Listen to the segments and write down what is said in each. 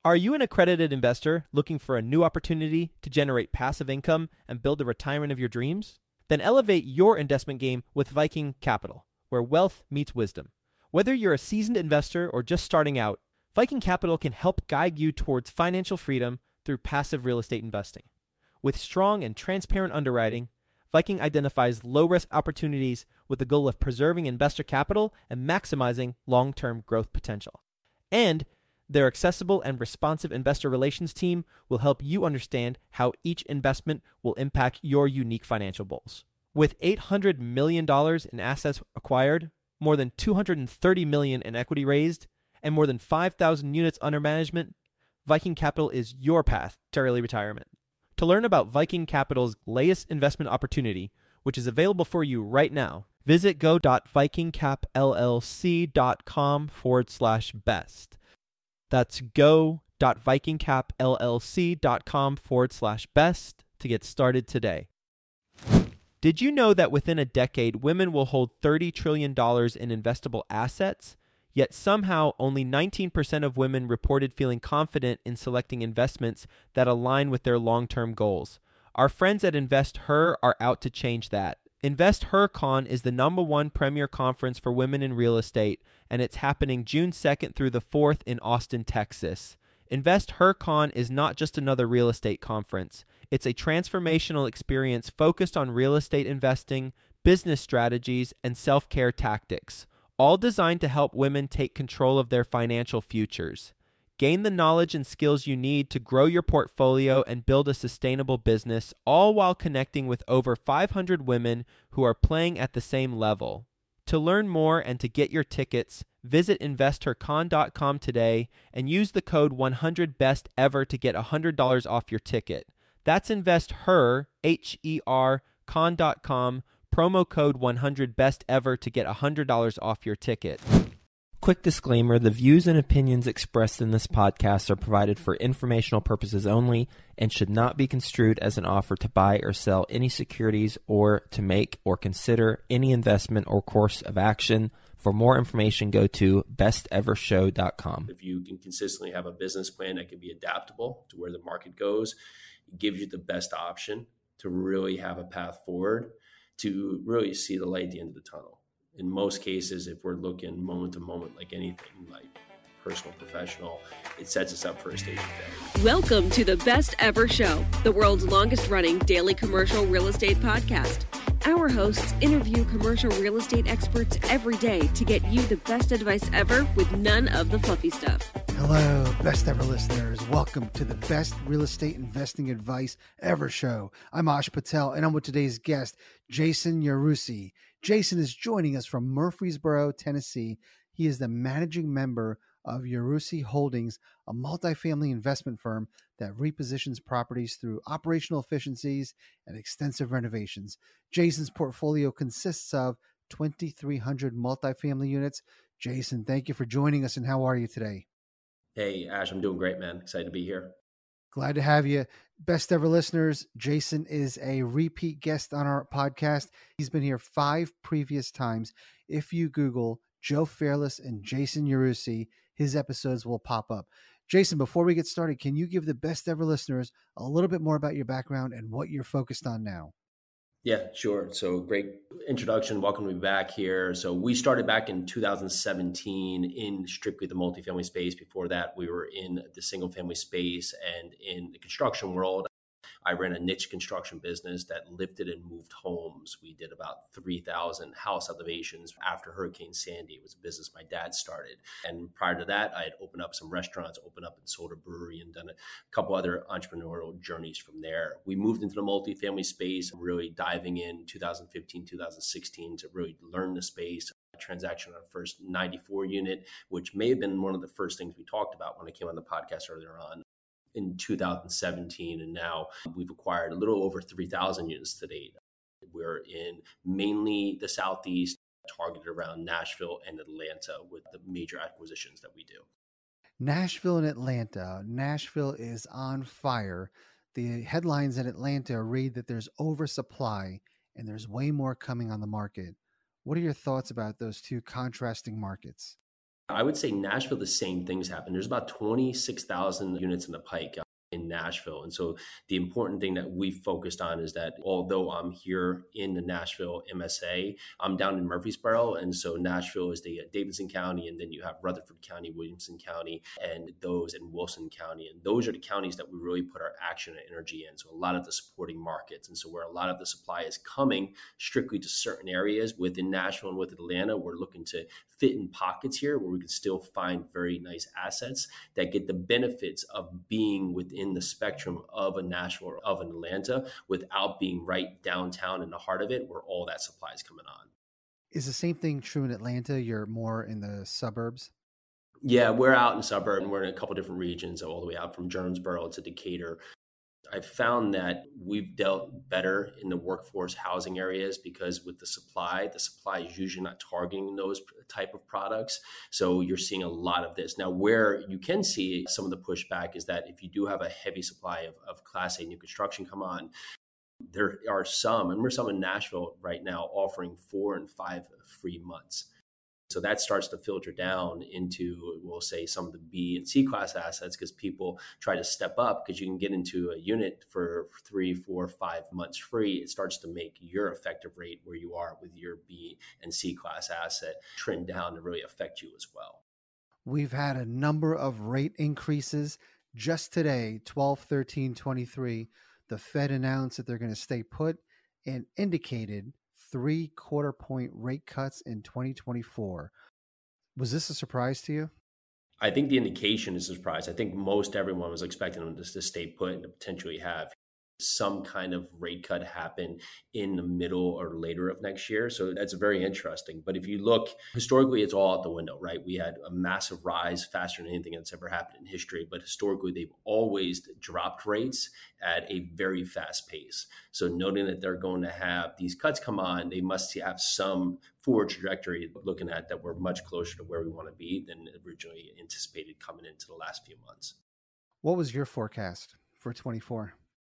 Are you an accredited investor looking for a new opportunity to generate passive income and build the retirement of your dreams? Then elevate your investment game with Viking Capital, where wealth meets wisdom. Whether you're a seasoned investor or just starting out, Viking Capital can help guide you towards financial freedom through passive real estate investing. With strong and transparent underwriting, Viking identifies low-risk opportunities with the goal of preserving investor capital and maximizing long-term growth potential. And their accessible and responsive investor relations team will help you understand how each investment will impact your unique financial goals. With $800 million in assets acquired, more than $230 million in equity raised, and more than 5,000 units under management, Viking Capital is your path to early retirement. To learn about Viking Capital's latest investment opportunity, which is available for you right now, visit go.vikingcapllc.com/best. That's go.vikingcapllc.com/best to get started today. Did you know that within a decade, women will hold $30 trillion in investable assets? Yet somehow only 19% of women reported feeling confident in selecting investments that align with their long-term goals. Our friends at InvestHer are out to change that. InvestHerCon is the #1 premier conference for women in real estate, and it's happening June 2nd through the 4th in Austin, Texas. InvestHerCon is not just another real estate conference. It's a transformational experience focused on real estate investing, business strategies, and self-care tactics, all designed to help women take control of their financial futures. Gain the knowledge and skills you need to grow your portfolio and build a sustainable business, all while connecting with over 500 women who are playing at the same level. To learn more and to get your tickets, visit InvestHerCon.com today and use the code 100BESTEVER to get $100 off your ticket. That's InvestHer, H-E-R, con.com, promo code 100BESTEVER to get $100 off your ticket. Quick disclaimer, the views and opinions expressed in this podcast are provided for informational purposes only and should not be construed as an offer to buy or sell any securities or to make or consider any investment or course of action. For more information, go to bestevershow.com. If you can consistently have a business plan that can be adaptable to where the market goes, it gives you the best option to really have a path forward, to really see the light at the end of the tunnel. In most cases, if we're looking moment to moment, like anything, like personal, professional, it sets us up for a stage of failure. Welcome to the Best Ever Show, the world's longest running daily commercial real estate podcast. Our hosts interview commercial real estate experts every day to get you the best advice ever with none of the fluffy stuff. Hello, Best Ever listeners. Welcome to the Best Real Estate Investing Advice Ever Show. I'm Ash Patel, and I'm with today's guest, Jason Yarusi. Jason is joining us from Murfreesboro, Tennessee. He is the managing member of Yarusi Holdings, a multifamily investment firm that repositions properties through operational efficiencies and extensive renovations. Jason's portfolio consists of 2,300 multifamily units. Jason, thank you for joining us, and how are you today? Hey, Ash, I'm doing great, man. Excited to be here. Glad to have you. Best Ever listeners, Jason is a repeat guest on our podcast. He's been here 5 previous times. If you Google Joe Fairless and Jason Yarusi, his episodes will pop up. Jason, before we get started, can you give the Best Ever listeners a little bit more about your background and what you're focused on now? Yeah, sure. So great introduction. Welcome to be back here. So we started back in 2017 in strictly the multifamily space. Before that, we were in the single family space and in the construction world. I ran a niche construction business that lifted and moved homes. We did about 3,000 house elevations after Hurricane Sandy. It was a business my dad started. And prior to that, I had opened up some restaurants, opened up and sold a brewery, and done a couple other entrepreneurial journeys from there. We moved into the multifamily space, really diving in 2015, 2016 to really learn the space. Transaction on our first 94 unit, which may have been one of the first things we talked about when I came on the podcast earlier on. In 2017, and now we've acquired a little over 3,000 units to date. We're in mainly the Southeast, targeted around Nashville and Atlanta with the major acquisitions that we do. Nashville and Atlanta. Nashville is on fire. The headlines in Atlanta read that there's oversupply and there's way more coming on the market. What are your thoughts about those two contrasting markets? I would say Nashville, the same things happen. There's about 26,000 units in the pike in Nashville. And so the important thing that we focused on is that although I'm here in the Nashville MSA, I'm down in Murfreesboro. And so Nashville is the Davidson County, and then you have Rutherford County, Williamson County, and those in Wilson County. And those are the counties that we really put our action and energy in. So a lot of the supporting markets. And so where a lot of the supply is coming strictly to certain areas within Nashville and within Atlanta, we're looking to fit in pockets here where we can still find very nice assets that get the benefits of being within the spectrum of a Nashville or of an Atlanta without being right downtown in the heart of it where all that supply is coming on. Is the same thing true in Atlanta? You're more in the suburbs? Yeah, we're out in the suburb, and we're in a couple different regions, all the way out from Jonesboro to Decatur. I found that we've dealt better in the workforce housing areas because with the supply is usually not targeting those type of products. So you're seeing a lot of this. Now, where you can see some of the pushback is that if you do have a heavy supply of Class A new construction come on, there are some, and we're some in Nashville right now, offering 4 and 5 free months. So that starts to filter down into, we'll say, some of the B and C class assets because people try to step up because you can get into a unit for 3, 4, 5 months free. It starts to make your effective rate where you are with your B and C class asset trend down to really affect you as well. We've had a number of rate increases. Just today, 12/13/23, the Fed announced that they're going to stay put and indicated 3/4 point rate cuts in 2024. Was this a surprise to you? I think the indication is a surprise. I think most everyone was expecting them to stay put and to potentially have some kind of rate cut happen in the middle or later of next year. So that's very interesting. But if you look, historically, it's all out the window, right? We had a massive rise faster than anything that's ever happened in history. But historically, they've always dropped rates at a very fast pace. So noting that they're going to have these cuts come on, they must have some forward trajectory looking at that we're much closer to where we want to be than originally anticipated coming into the last few months. What was your forecast for 24?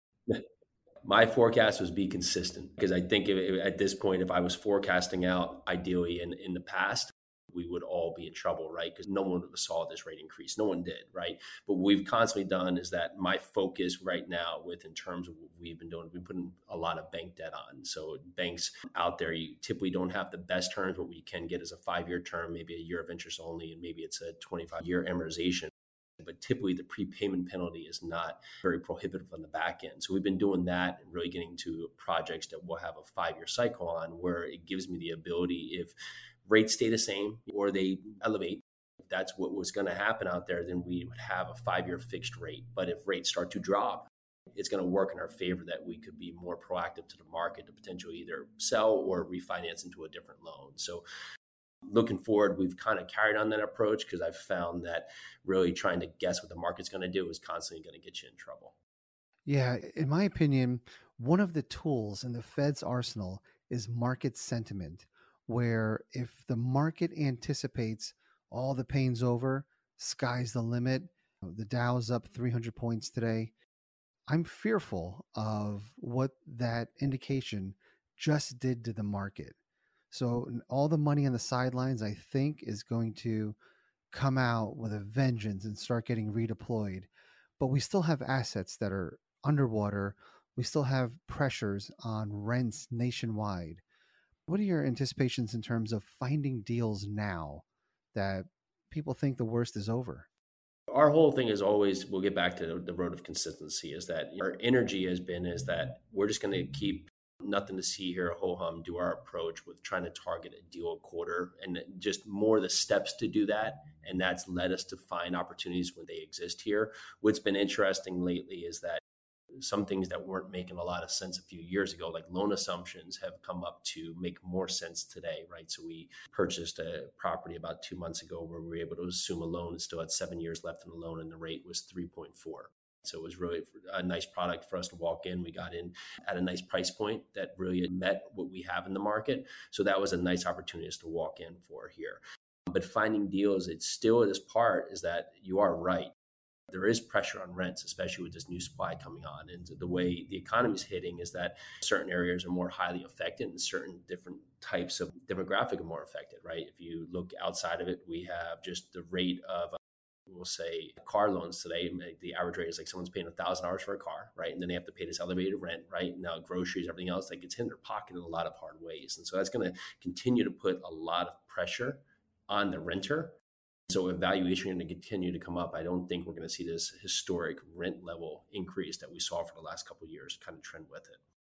My forecast was be consistent because I think at this point, if I was forecasting out ideally in the past, we would all be in trouble, right? Because no one saw this rate increase. No one did, right? But what we've constantly done is that my focus right now in terms of what we've been doing, we've been putting a lot of bank debt on. So banks out there, you typically don't have the best terms. What we can get is a 5-year term, maybe a year of interest only, and maybe it's a 25-year amortization. But typically the prepayment penalty is not very prohibitive on the back end. So we've been doing that and really getting to projects that we'll have a 5-year cycle on where it gives me the ability, if rates stay the same or they elevate, if that's what was going to happen out there, then we would have a 5-year fixed rate. But if rates start to drop, it's going to work in our favor that we could be more proactive to the market to potentially either sell or refinance into a different loan. So looking forward, we've kind of carried on that approach because I've found that really trying to guess what the market's going to do is constantly going to get you in trouble. Yeah, in my opinion, one of the tools in the Fed's arsenal is market sentiment, where if the market anticipates all the pain's over, sky's the limit, the Dow's up 300 points today, I'm fearful of what that indication just did to the market. So all the money on the sidelines, I think, is going to come out with a vengeance and start getting redeployed. But we still have assets that are underwater. We still have pressures on rents nationwide. What are your anticipations in terms of finding deals now that people think the worst is over? Our whole thing is always, we'll get back to the road of consistency, is that our energy has been is that we're just going to keep nothing to see here, ho-hum, do our approach with trying to target a deal a quarter and just more the steps to do that. And that's led us to find opportunities when they exist here. What's been interesting lately is that some things that weren't making a lot of sense a few years ago, like loan assumptions, have come up to make more sense today, right? So we purchased a property about 2 months ago where we were able to assume a loan and still had 7 years left in the loan, and the rate was 3.4. So it was really a nice product for us to walk in. We got in at a nice price point that really met what we have in the market. So that was a nice opportunity to walk in for here. But finding deals, it's still this part is that you are right. there is pressure on rents, especially with this new supply coming on. And the way the economy is hitting is that certain areas are more highly affected and certain different types of demographic are more affected, right? If you look outside of it, we have just the rate of, we'll say, car loans today. The average rate is like someone's paying $1,000 for a car, right? And then they have to pay this elevated rent, right? Now groceries, everything else, that gets in their pocket in a lot of hard ways. And so that's going to continue to put a lot of pressure on the renter. So if valuation is going to continue to come up, I don't think we're going to see this historic rent level increase that we saw for the last couple of years kind of trend with it.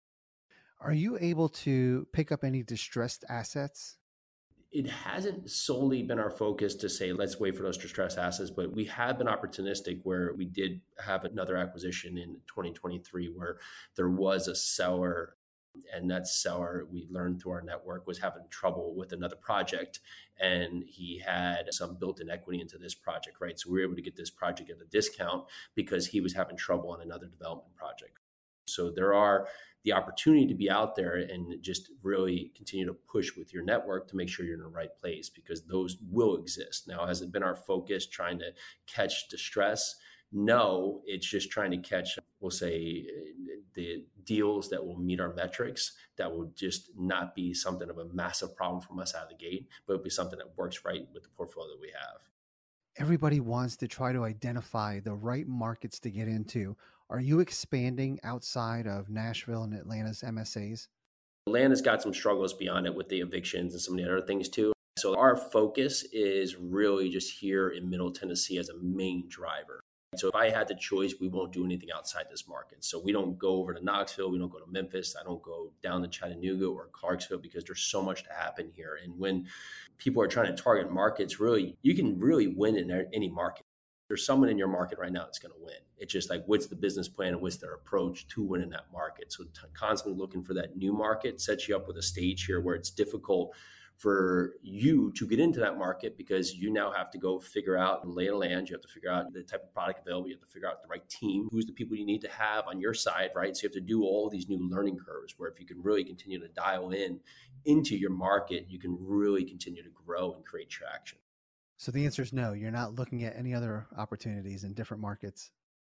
Are you able to pick up any distressed assets? It hasn't solely been our focus to say, let's wait for those distressed assets, but we have been opportunistic where we did have another acquisition in 2023 where there was a seller, and that seller, we learned through our network, was having trouble with another project, and he had some built-in equity into this project, right? So we were able to get this project at a discount because he was having trouble on another development project. So there are the opportunity to be out there and just really continue to push with your network to make sure you're in the right place, because those will exist. Now, has it been our focus trying to catch distress? No, it's just trying to catch, we'll say, the deals that will meet our metrics, that will just not be something of a massive problem from us out of the gate, but it'll be something that works right with the portfolio that we have. Everybody wants to try to identify the right markets to get into. Are you expanding outside of Nashville and Atlanta's MSAs? Atlanta's got some struggles beyond it with the evictions and some of the other things too. So our focus is really just here in Middle Tennessee as a main driver. So if I had the choice, we won't do anything outside this market. So we don't go over to Knoxville. We don't go to Memphis. I don't go down to Chattanooga or Clarksville because there's so much to happen here. And when people are trying to target markets, really, you can really win in any market. There's someone in your market right now that's going to win. It's just like, what's the business plan and what's their approach to win in that market? So constantly looking for that new market sets you up with a stage here where it's difficult for you to get into that market because you now have to go figure out the lay of the land. You have to figure out the type of product available. You have to figure out the right team, who's the people you need to have on your side, right? So you have to do all these new learning curves where if you can really continue to dial into your market, you can really continue to grow and create traction. So the answer is no, you're not looking at any other opportunities in different markets?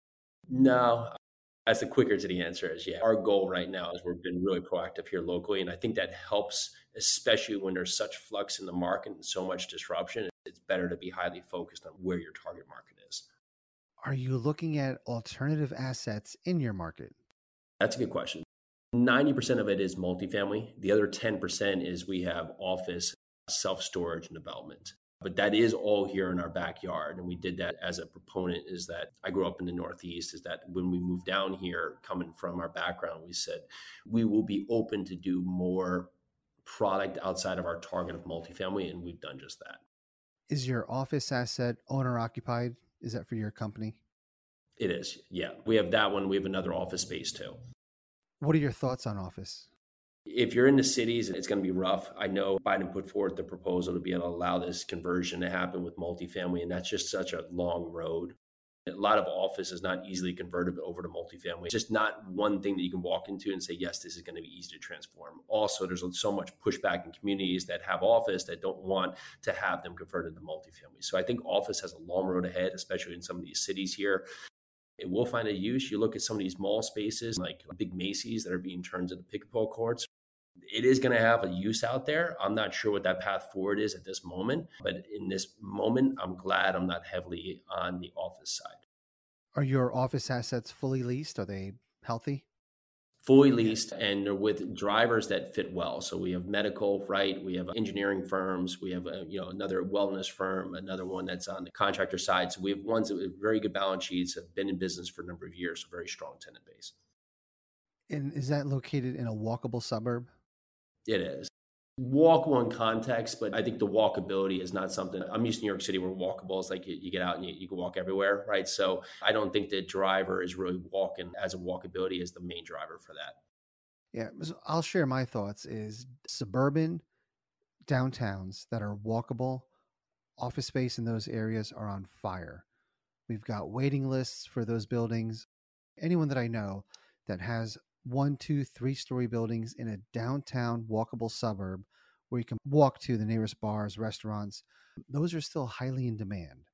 No. That's the quicker to the answer is, yeah. Our goal right now is we've been really proactive here locally. And I think that helps, especially when there's such flux in the market and so much disruption. It's better to be highly focused on where your target market is. Are you looking at alternative assets in your market? That's a good question. 90% of it is multifamily. The other 10% is we have office, self-storage, and development. But that is all here in our backyard. And we did that as a proponent, is that I grew up in the Northeast, is that when we moved down here, coming from our background, we said, we will be open to do more product outside of our target of multifamily. And we've done just that. Is your office asset owner occupied? Is that for your company? It is. Yeah. We have that one. We have another office space too. What are your thoughts on office? If you're in the cities, it's going to be rough. I know Biden put forward the proposal to be able to allow this conversion to happen with multifamily, and that's just such a long road. A lot of office is not easily converted over to multifamily. It's just not one thing that you can walk into and say, yes, this is going to be easy to transform. Also, there's so much pushback in communities that have office that don't want to have them converted to multifamily. So I think office has a long road ahead, especially in some of these cities here. It will find a use. You look at some of these mall spaces, like big Macy's that are being turned into pickleball courts. It is going to have a use out there. I'm not sure what that path forward is at this moment, but in this moment, I'm glad I'm not heavily on the office side. Are your office assets fully leased? Are they healthy? Fully leased, and they're with drivers that fit well. So we have medical, right? We have engineering firms. We have another wellness firm, another one that's on the contractor side. So we have ones that have very good balance sheets, have been in business for a number of years, so very strong tenant base. And is that located in a walkable suburb? It is. Walkable in context, but I think the walkability is not something. I'm used to New York City where walkable is like you get out and you can walk everywhere, right? So I don't think the driver is really walking as a walkability as the main driver for that. Yeah, so I'll share my thoughts is suburban downtowns that are walkable, office space in those areas are on fire. We've got waiting lists for those buildings. Anyone that I know that has 1, 2, 3-story buildings in a downtown walkable suburb where you can walk to the nearest bars, restaurants, those are still highly in demand.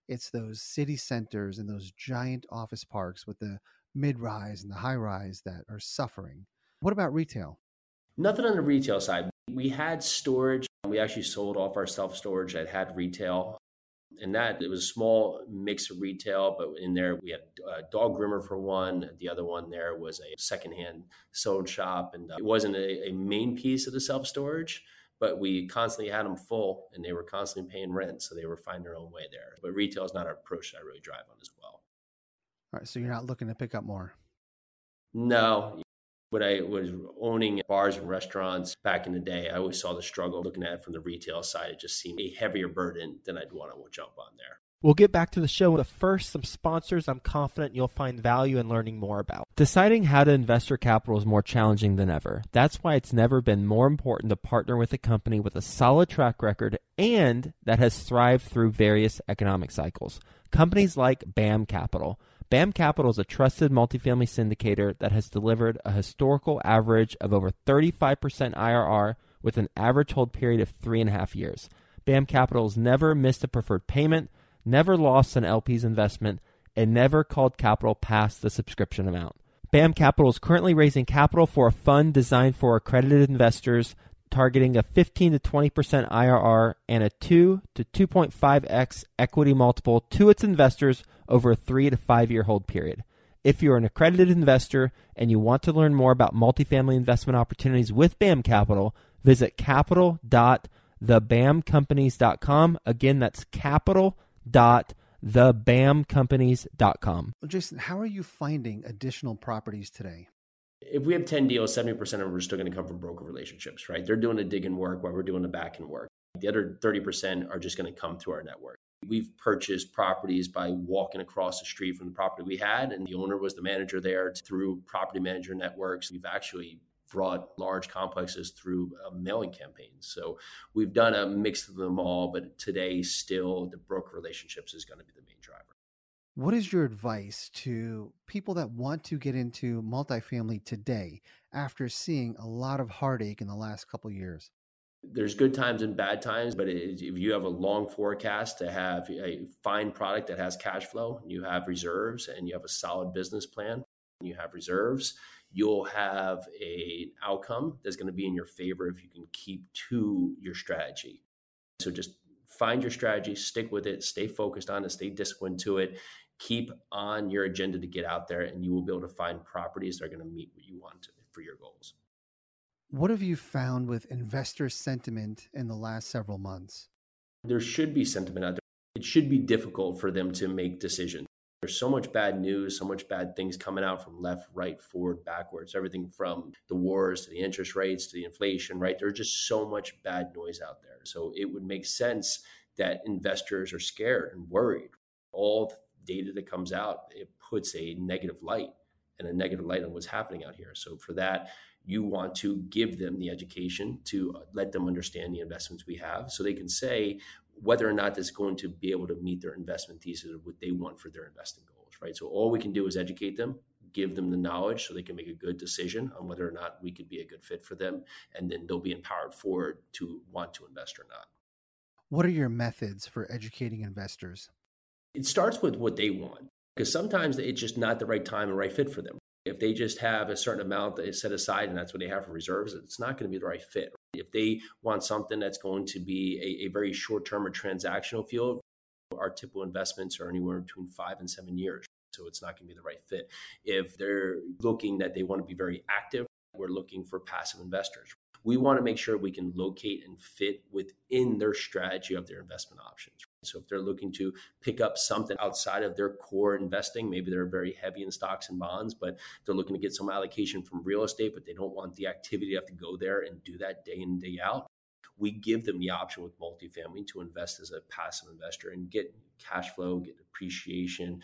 it's those city centers and those giant office parks with the mid-rise and the high-rise that are suffering. What about retail? Nothing on the retail side. We had storage. We actually sold off our self-storage that had retail. And that it was a small mix of retail, but in there we had a dog groomer for one. The other one there was a secondhand sold shop. And it wasn't a main piece of the self-storage, but we constantly had them full and they were constantly paying rent. So they were finding their own way there. But retail is not an approach that I really drive on as well. All right. So you're not looking to pick up more? No. When I was owning bars and restaurants back in the day, I always saw the struggle. Looking at it from the retail side, it just seemed a heavier burden than I'd want to jump on there. We'll get back to the show, but first, some sponsors I'm confident you'll find value in learning more about. Deciding how to invest your capital is more challenging than ever. That's why it's never been more important to partner with a company with a solid track record and that has thrived through various economic cycles. Companies like BAM Capital. BAM Capital is a trusted multifamily syndicator that has delivered a historical average of over 35% IRR with an average hold period of 3.5 years. BAM Capital has never missed a preferred payment, never lost an LP's investment, and never called capital past the subscription amount. BAM Capital is currently raising capital for a fund designed for accredited investors, targeting a 15 to 20% IRR and a 2 to 2.5x equity multiple to its investors over a 3 to 5 year hold period. If you're an accredited investor and you want to learn more about multifamily investment opportunities with BAM Capital, visit capital.thebamcompanies.com. Again, that's capital.thebamcompanies.com. Well, Jason, how are you finding additional properties today? If we have 10 deals, 70% of them are still going to come from broker relationships, right? They're doing the digging work while we're doing the back end work. The other 30% are just going to come through our network. We've purchased properties by walking across the street from the property we had, and the owner was the manager there through property manager networks. We've actually brought large complexes through mailing campaigns. So we've done a mix of them all, but today still the broker relationships is going to be the main driver. What is your advice to people that want to get into multifamily today after seeing a lot of heartache in the last couple of years? There's good times and bad times, but if you have a long forecast to have a fine product that has cash flow, you have reserves, and you have a solid business plan, and you have reserves, you'll have an outcome that's going to be in your favor if you can keep to your strategy. So just find your strategy, stick with it, stay focused on it, stay disciplined to it, keep on your agenda to get out there, and you will be able to find properties that are going to meet what you want for your goals. What have you found with investor sentiment in the last several months? There should be sentiment out there. It should be difficult for them to make decisions. There's so much bad news, so much bad things coming out from left, right, forward, backwards, everything from the wars to the interest rates to the inflation, right? There's just so much bad noise out there. So it would make sense that investors are scared and worried. All the data that comes out, it puts a negative light on what's happening out here. So for that, you want to give them the education to let them understand the investments we have so they can say whether or not it's going to be able to meet their investment thesis of what they want for their investing goals, right? So all we can do is educate them, give them the knowledge so they can make a good decision on whether or not we could be a good fit for them. And then they'll be empowered forward to want to invest or not. What are your methods for educating investors? It starts with what they want, because sometimes it's just not the right time and right fit for them. If they just have a certain amount that is set aside and that's what they have for reserves, it's not going to be the right fit. If they want something that's going to be a very short-term or transactional field, our typical investments are anywhere between 5 and 7 years. So it's not going to be the right fit. If they're looking that they want to be very active, we're looking for passive investors. We want to make sure we can locate and fit within their strategy of their investment options. So if they're looking to pick up something outside of their core investing, maybe they're very heavy in stocks and bonds, but they're looking to get some allocation from real estate, but they don't want the activity to have to go there and do that day in, day out. We give them the option with multifamily to invest as a passive investor and get cash flow, get depreciation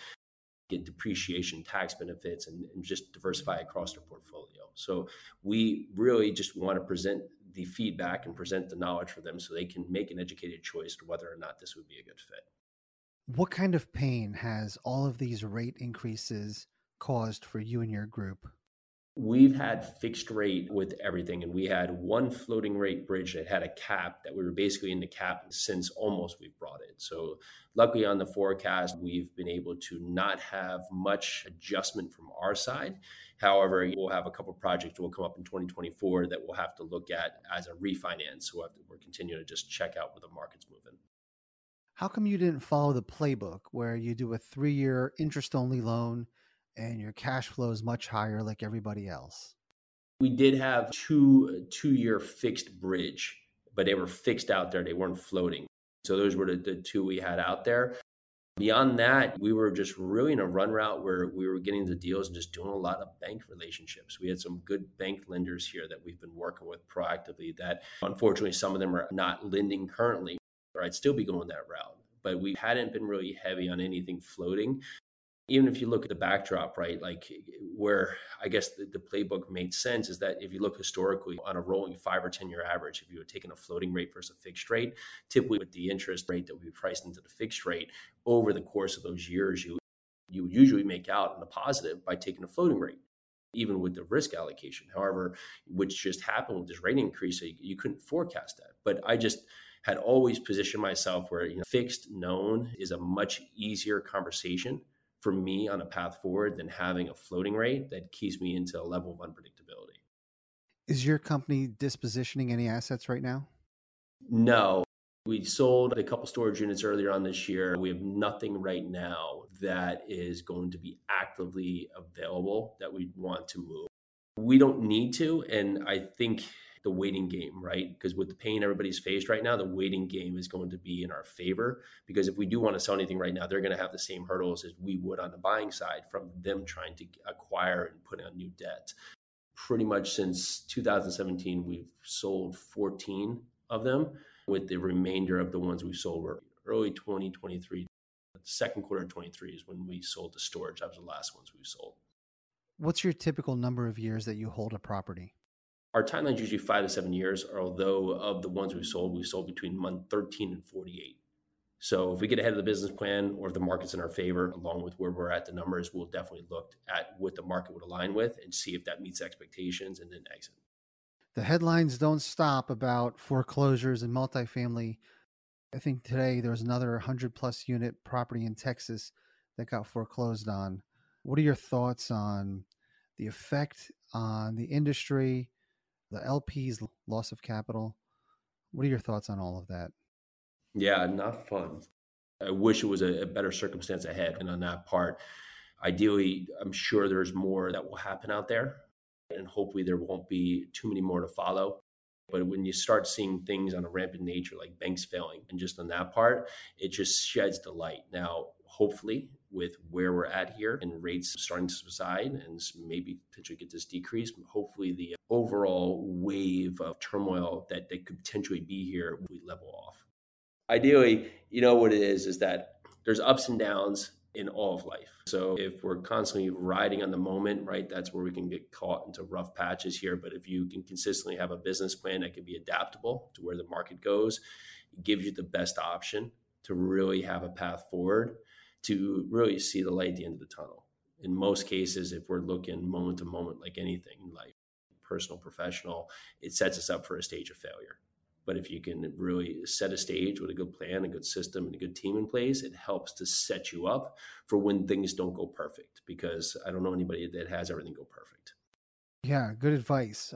tax benefits, and just diversify across their portfolio. So we really just want to present the feedback and present the knowledge for them so they can make an educated choice to whether or not this would be a good fit. What kind of pain has all of these rate increases caused for you and your group? We've had fixed rate with everything, and we had one floating rate bridge that had a cap that we were basically in the cap since almost we've brought it. So luckily on the forecast, we've been able to not have much adjustment from our side. However, we'll have a couple of projects that will come up in 2024 that we'll have to look at as a refinance. So we're continuing to just check out where the market's moving. How come you didn't follow the playbook where you do a 3-year interest-only loan and your cash flow is much higher like everybody else? We did have two-year fixed bridge, but they were fixed out there. They weren't floating. So those were the two we had out there. Beyond that, we were just really in a run route where we were getting the deals and just doing a lot of bank relationships. We had some good bank lenders here that we've been working with proactively that unfortunately some of them are not lending currently, or I'd still be going that route. But we hadn't been really heavy on anything floating. Even if you look at the backdrop, right, like where I guess the playbook made sense is that if you look historically on a rolling 5 or 10 year average, if you had taken a floating rate versus a fixed rate, typically with the interest rate that we priced into the fixed rate over the course of those years, you would usually make out in the positive by taking a floating rate, even with the risk allocation. However, which just happened with this rate increase, you couldn't forecast that. But I just had always positioned myself where fixed known is a much easier conversation for me on a path forward than having a floating rate that keeps me into a level of unpredictability. Is your company dispositioning any assets right now? No. We sold a couple storage units earlier on this year. We have nothing right now that is going to be actively available that we want to move. We don't need to, and I think the waiting game, right? Because with the pain everybody's faced right now, the waiting game is going to be in our favor. Because if we do want to sell anything right now, they're going to have the same hurdles as we would on the buying side from them trying to acquire and put on new debt. Pretty much since 2017, we've sold 14 of them, with the remainder of the ones we sold were early 2023. The second quarter of 23 is when we sold the storage. That was the last ones we sold. What's your typical number of years that you hold a property? Our timeline is usually 5 to 7 years, although of the ones we sold between month 13 and 48. So if we get ahead of the business plan or if the market's in our favor, along with where we're at the numbers, we'll definitely look at what the market would align with and see if that meets expectations and then exit. The headlines don't stop about foreclosures and multifamily. I think today there was another 100 plus unit property in Texas that got foreclosed on. What are your thoughts on the effect on the industry, the LP's loss of capital? What are your thoughts on all of that? Yeah, not fun. I wish it was a better circumstance ahead. And on that part, ideally, I'm sure there's more that will happen out there. And hopefully there won't be too many more to follow. But when you start seeing things on a rampant nature, like banks failing, and just on that part, it just sheds the light. Now, hopefully, with where we're at here and rates starting to subside and maybe potentially get this decrease, hopefully the overall wave of turmoil that could potentially be here will level off. Ideally, what it is that there's ups and downs in all of life. So if we're constantly riding on the moment, right, that's where we can get caught into rough patches here. But if you can consistently have a business plan that can be adaptable to where the market goes, it gives you the best option to really have a path forward, to really see the light at the end of the tunnel. In most cases, if we're looking moment to moment, like anything in life, personal, professional, it sets us up for a stage of failure. But if you can really set a stage with a good plan, a good system, and a good team in place, it helps to set you up for when things don't go perfect, because I don't know anybody that has everything go perfect. Yeah, good advice.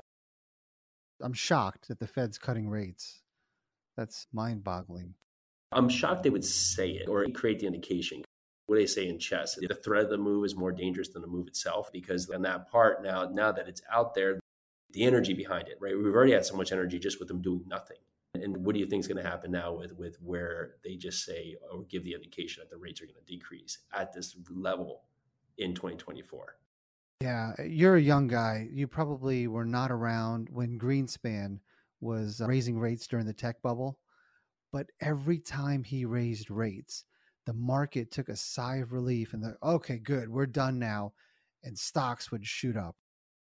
I'm shocked that the Fed's cutting rates. That's mind-boggling. I'm shocked they would say it or create the indication. What they say in chess, the threat of the move is more dangerous than the move itself, because on that part, now that it's out there, the energy behind it, right? We've already had so much energy just with them doing nothing. And what do you think is going to happen now with where they just say or give the indication that the rates are going to decrease at this level in 2024? Yeah, you're a young guy. You probably were not around when Greenspan was raising rates during the tech bubble. But every time he raised rates, the market took a sigh of relief and okay, good, we're done now. And stocks would shoot up.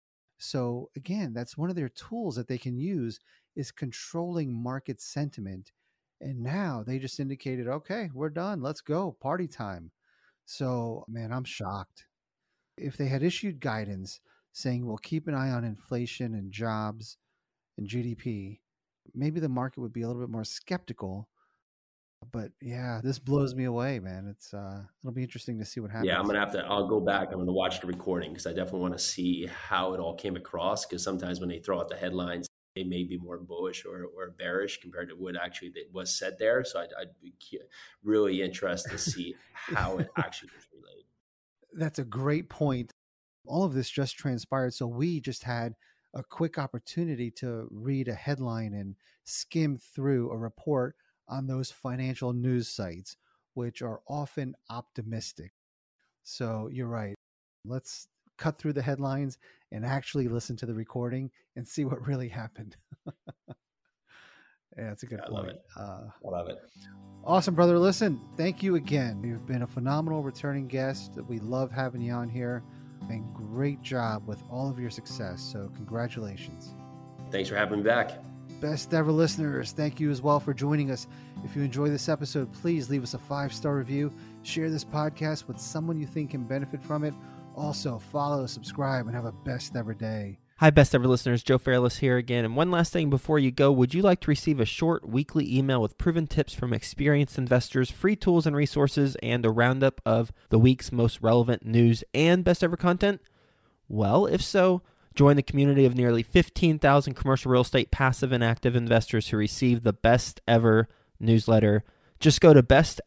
So again, that's one of their tools that they can use, is controlling market sentiment. And now they just indicated, okay, we're done. Let's go. Party time. So, man, I'm shocked. If they had issued guidance saying we'll keep an eye on inflation and jobs and GDP, maybe the market would be a little bit more skeptical. But yeah, this blows me away, man. It'll be interesting to see what happens. Yeah, I'll go back. I'm going to watch the recording because I definitely want to see how it all came across. Because sometimes when they throw out the headlines, they may be more bullish or bearish compared to what actually was said there. So I'd be really interested to see how it actually was relayed. That's a great point. All of this just transpired. So we just had a quick opportunity to read a headline and skim through a report on those financial news sites, which are often optimistic. So you're right. Let's cut through the headlines and actually listen to the recording and see what really happened. Yeah, that's a good point. I love it. Awesome, brother. Listen, thank you again. You've been a phenomenal returning guest. We love having you on here, and great job with all of your success. So congratulations. Thanks for having me back. Best ever listeners, thank you as well for joining us. If you enjoy this episode, please leave us a 5-star review. Share this podcast with someone you think can benefit from it. Also, follow, subscribe, and have a best ever day. Hi, best ever listeners. Joe Fairless here again. And one last thing before you go, would you like to receive a short weekly email with proven tips from experienced investors, free tools and resources, and a roundup of the week's most relevant news and best ever content? Well, if so, join the community of nearly 15,000 commercial real estate passive and active investors who receive the best ever newsletter. Just go to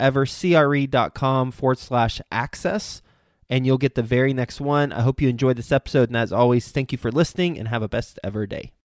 bestevercre.com/access and you'll get the very next one. I hope you enjoyed this episode. And as always, thank you for listening and have a best ever day.